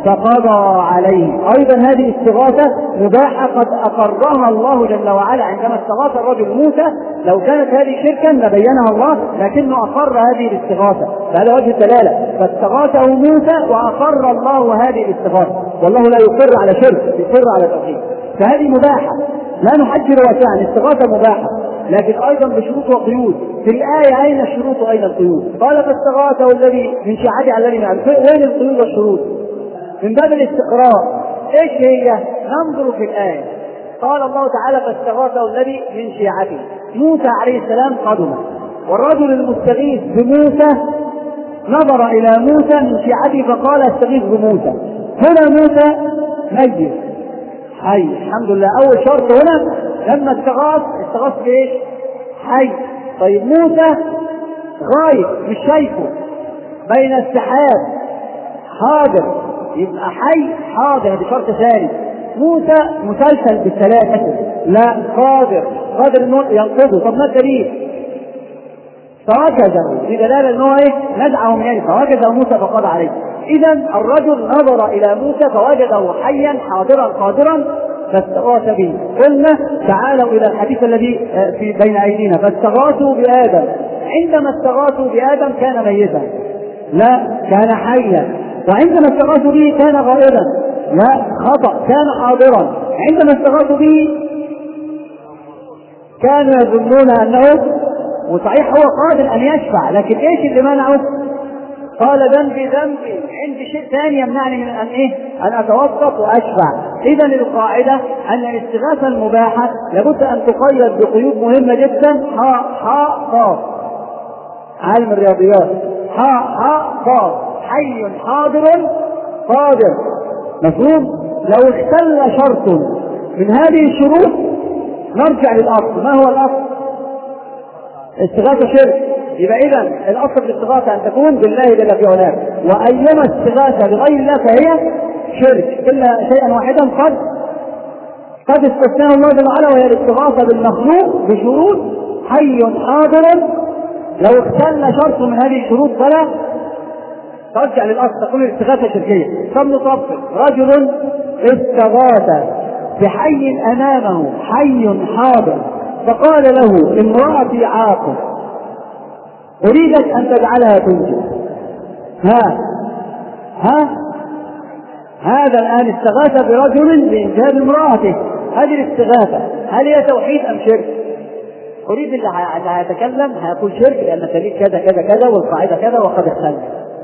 فقضى عليه. أيضا هذه استغاثة مباحة قد أقرها الله جل وعلا عندما استغاث الرجل موسى. لو كانت هذه شركا لبينها الله، لكنه أقر هذه الاستغاثة، فهذا وجه الدلالة. فاستغاثه موسى وأقر الله هذه الاستغاثة، والله لا يقر على شرك، يقر على توحيد. فهذه مباحة لا نحجر واسعا، الاستغاثة مباحة، لكن أيضا بشروط وقيود. في الآية أين الشروط وأين القيود؟ قال فاستغاثه الذي من شيعته على الذي من عدوه. وين القيود والشروط؟ من باب الاستقراء. ايش هي؟ ننظر في الآية. قال الله تعالى فاستغاثه الذي من شيعته. موسى عليه السلام قدم، والرجل المستغيث بموسى نظر إلى موسى من شيعته فقال استغيث بموسى. هنا موسى ميت حي، الحمد لله. أول شرط هنا لما استغاث بإيش؟ حي. طيب موسى غايب مش شايفه بين السحاب، حاضر، يبقى حي حاضر، هذا شرط ثاني. موسى مسلسل بالثلاثة، لا قادر انه ينقذه. طب ما الدليل؟ فوجده، في دلاله انه ايه؟ نزعه من يده، فوجده موسى فقضى عليه. اذا الرجل نظر الى موسى فوجده حيا حاضرا قادرا فاستغاث به. قلنا تعالوا الى الحديث الذي في بين ايدينا. فاستغاثوا بآدم، عندما استغاثوا بآدم كان ميتا؟ لا، كان حيا. وعندما استغاثوا به كان غائبا؟ لا، خطأ، كان حاضرا. عندما استغاثوا به كانوا يظنون انه، وصحيح هو قادر ان يشفع، لكن ايش اللي منعه؟ قال ذنبي عندي شيء ثاني يمنعني من ان اتوسط واشفع. اذا القاعده ان الاستغاثه المباحه لابد ان تقيد بقيود مهمه جدا. قاف، عالم الرياضيات، قاف، حي حاضر قادر. مفهوم؟ لو اختل شرط من هذه الشروط نرجع للاصل. ما هو الاصل؟ استغاثة شرك. يبقى إذا الأصل في الاستغاثة أن تكون بالله جل في علاه، وأيما استغاثة بغير الله فهي شرك، إلا شيئا واحدا قد استثناه الله جل وعلا، وهي الاستغاثة بالمخلوق بشروط حي حاضر. لو اختل شرط من هذه الشروط فلا ترجع للأصل، تكون الاستغاثة شركية. طب نطبق. رجل استغاث بحي أمامه، حي حاضر، فقال له امرأتي عاقر أريدك أن تجعلها تنجب. هذا الآن استغاث برجل بإنجاب امرأته. هذه الاستغاثة هل هي توحيد أم شرك؟ أريد اللي هيتكلم هيقول شرك لأن الدليل كذا كذا كذا والقاعدة كذا وقد اختلف.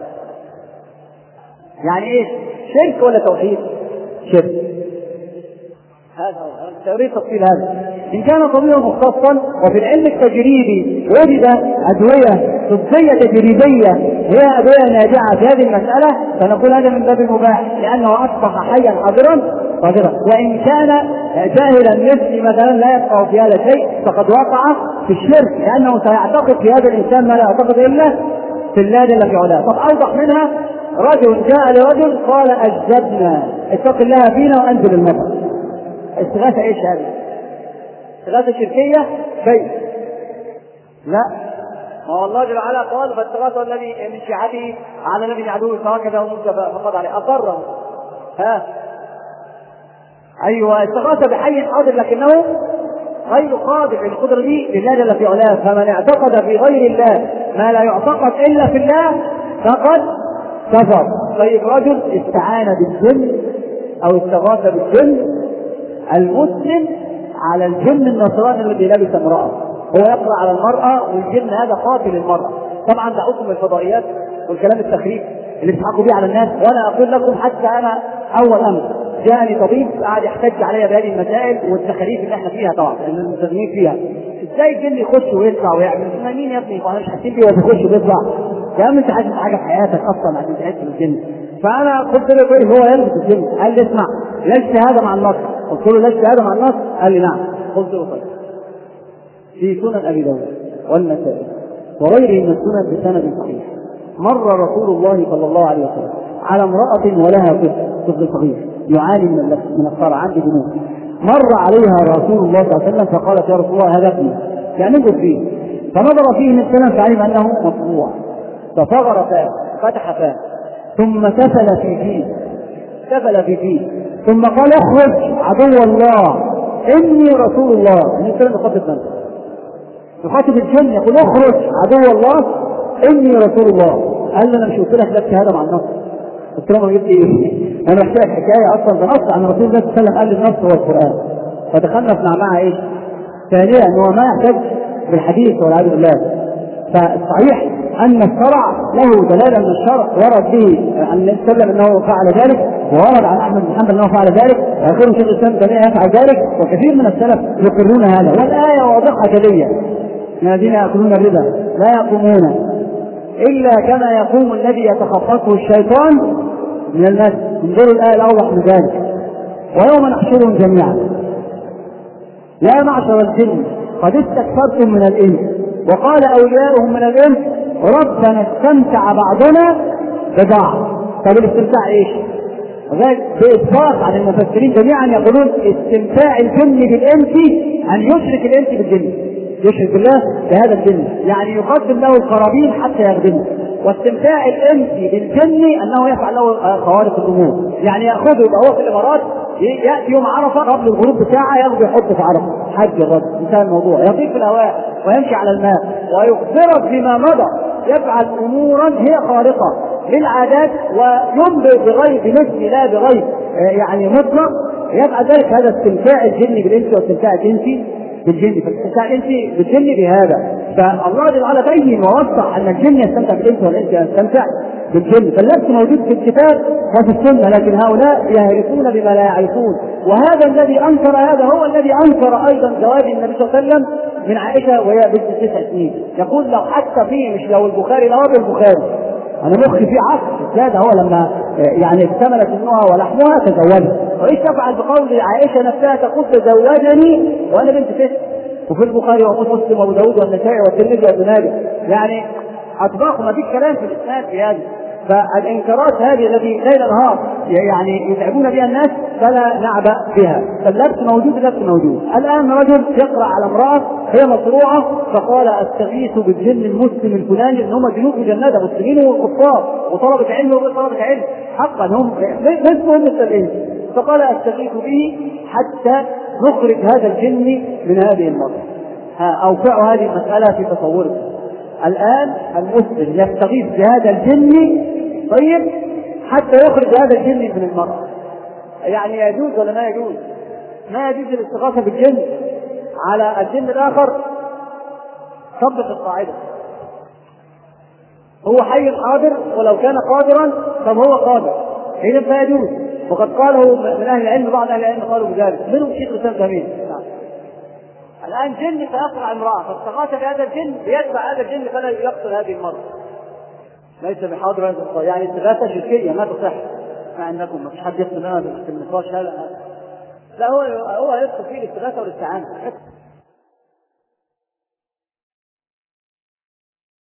يعني إيش؟ شرك ولا توحيد؟ شرك. هذا توريد تفصيل هذا. إن كان طبيبا مختصا، وفي العلم التجريبي وجد أدوية طبية تجريبية هي أدوية ناجعة في هذه المسألة، فنقول هذا من باب المباح لأنه أصبح حيا حاضرا. وإن كان جاهلا مثلي مثلا لا يفقه في هذا الشيء فقد وقع في الشرك، لأنه سيعتقد في هذا الإنسان ما لا يعتقد إلا في الله جل في علاه. طب أوضح منها، رجل جاء لرجل قال أجدبنا، اتق الله فينا وأنزل المطر. استغاثة ايش هذه؟ استغاثة شركية؟ كيف؟ لا، ما هو الله جل وعلا قال فاستغاثه الذي من شيعته على الذي من عدوه فهكذا وموسى فقضى عليه، أقره. أيوة، استغاثة بحي حاضر لكنه غير قادر. القدرة دي لله جل في علاه، فمن اعتقد في غير الله ما لا يعتقد إلا في الله فقد كفر. طيب رجل استعان بالجن أو استغاث بالجن، المسلم على الجن النصراني الذي لبس امرأة، هو يقرأ على المرأة والجن هذا قاتل المرأة. طبعا دعوكم الفضائيات والكلام التخريب اللي بتضحكوا بيه على الناس، وانا اقول لكم حتى انا اول امر جاءني طبيب قاعد يحتج علي بهذه المسائل والتخاريف اللي احنا فيها طبعا اللي المسلمين فيها. ازاي الجن يخش ويطلع ويعمل؟ مين يا ابني؟ احنا مش حاسين بيه ويخش ويطلع. يا عم انت حاسس حاجه في حياتك اصلا عشان تحس بالجن؟ فانا قلت له كويس، هو يلبس الجن. قال لي اسمع، ليس هذا مع النص. قلت له ليس هذا مع النص؟ قال لي نعم. قلت له طيب، في سنن ابي داود والنسائي وغيره من السنن بسند صحيح، مر رسول الله صلى الله عليه وسلم على امرأة ولها طفل صغير يعاني من الصرع، عنده جنون. مر عليها رسول الله صلى الله عليه وسلم فقالت يا رسول الله هذا ابني، يعني انظر فيه. فنظر فيه من سنة فعلم انه مطبوع، فصغر فاه، فتح فاه، ثم تفل في فيه، احتفل في فيه، ثم قال اخرج عدو الله اني رسول الله. من الكلام يخاطب من؟ يخاطب الجن، يقول اخرج عدو الله اني رسول الله. قال له انا مش قلت لك لك هذا مع النص؟ قلت له ما جبت ايه؟ انا بحكي لك حكايه اصلا ده نص عن رسول الله صلى الله عليه وسلم، قال النص هو القران. فدخلنا في معمعه ايش؟ ثانيا ان هو ما يحتاج بالحديث والعياذ بالله. فصحيح ان الشرع له دلاله من الشرع ورد به عن النبي صلى الله عليه وسلم انه فعل ذلك، وورد عن احمد بن حنبل انه فعل ذلك، واخيرا شيخ الاسلام تيميه يفعل ذلك، وكثير من السلف يقرون هذا. والايه واضحه جليه: الذين ياكلون الربا لا يقومون الا كما يقوم الذي يتخبطه الشيطان من المس. انظروا الايه الاوضح من ذلك: ويوم نحشرهم جميعا يا معشر الجن قد استكثرتم من الانس وقال اولياؤهم من الانس ربنا استمتع بعضنا ببعض. طب الاستمتاع ايش؟ وذلك بإطلاق عن المفسرين جميعا يقولون استمتاع الجن بالانس ان يشرك الانس بالجن، يشرك بالله بهذا الجن، يعني يقدم له القرابين حتى يخدمه. واستمتاع الانس بالجن انه يفعل له خوارق الامور، يعني ياخذه يبقى هو في الامارات، ياتي يوم عرفه قبل الغروب بساعه ياخذه يحطه في عرفه حج الرجل، انتهى الموضوع، يطير في الهواء ويمشي على الماء ويخبرك بما مضى، يفعل امورا هي خارقه للعادات وينبئ بغيب بنسبه لا بغيب يعني مطلق. يبقى ذلك هذا استمتاع الجن بالانس واستمتاع الجنسي بالجن. فالاستمتاع الانسي بالجن بهذا، فالله جل وعلا بين ووضح ان الجن يستمتع بالانس والانس يستمتع بالجن. فالنفس موجود في الكتاب وفي السنه، لكن هؤلاء يهرفون بما لا يعرفون. وهذا الذي انكر هذا هو الذي انكر ايضا زواج النبي صلى الله عليه وسلم من عائشه وهي بنت 9 سنين. يقول لو حتى فيه مش لو البخاري لو البخاري انا مخي في عقل زاد، هو لما يعني اكتملت سنها ولحمها تزوجها. وايش تفعل بقول عائشه نفسها تقول تزوجني وانا بنت 9؟ وفي البخاري ومسلم وابو داود والنسائي والترمذي وابن ماجه، يعني اطباق ما فيش كلام في الاسناد في هذه. فالانكارات هذه التي ليل نهار يعني يتعبون بها الناس فلا نعبأ بها. فاللبس موجود، اللبس موجود. الان رجل يقرأ على امرأة هي مصروعة فقال استغيث بالجن المسلم الفلاني، ان هم جنوب جنة مسلمين وكفار وطلبة علم وغير طلبة علم حقا هم مثلهم مثل الانس، فقال استغيث به حتى نخرج هذا الجن من هذه المرأة. اوقعوا هذه المسألة في تصوركم. الآن المسلم يستغيث بهذا الجن طيب حتى يخرج هذا الجن من المرأة، يعني يجوز ولا ما يجوز؟ ما يجوز الاستغاثة بالجن على الجن الآخر. طبق القاعدة: هو حي حاضر ولو كان قادرا طب هو قادر، إذا فيجوز. وقد قاله من أهل العلم، بعض أهل العلم قالوا بذلك، منهم شيخ الإسلام تيمية. الآن جن سيقطع امرأة فاستغاث بهذا الجن ليتبع هذا الجن فلا يقتل هذه المرأة، ليس بحاضر، يعني استغاثة شركية ما تصح. ما عندكم ما فيش حد يقتل لنا بالنقاش هذا؟ لا، هو يدخل فيه الاستغاثة والاستعانة.